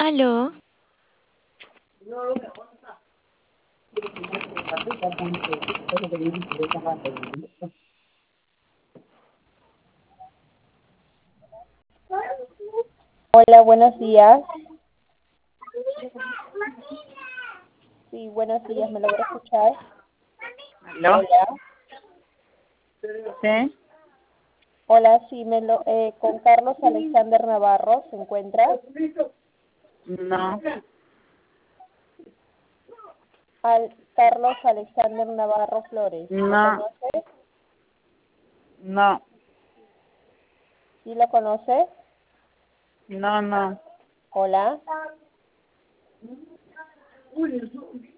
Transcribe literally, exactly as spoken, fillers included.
Aló, Hola, buenos días. Sí, buenos días, ¿me logra escuchar? ¿Aló? Hola. ¿Sí? Hola, sí, me lo, eh, con Carlos Alexander Navarro, ¿se encuentra? No, Al Carlos Alexander Navarro Flores, ¿lo no, conoce? no, ¿Sí lo conoce? no, no. Hola.